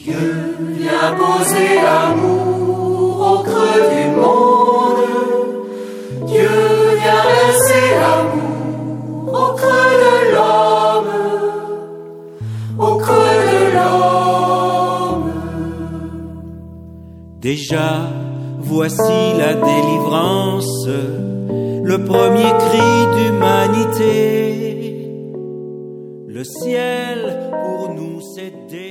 Dieu vient poser l'amour au creux du monde. Dieu vient verser l'amour au creux de l'homme, au creux de l'homme. Déjà, voici la délivrance, le premier cri d'humanité. Le ciel pour nous s'est délivré.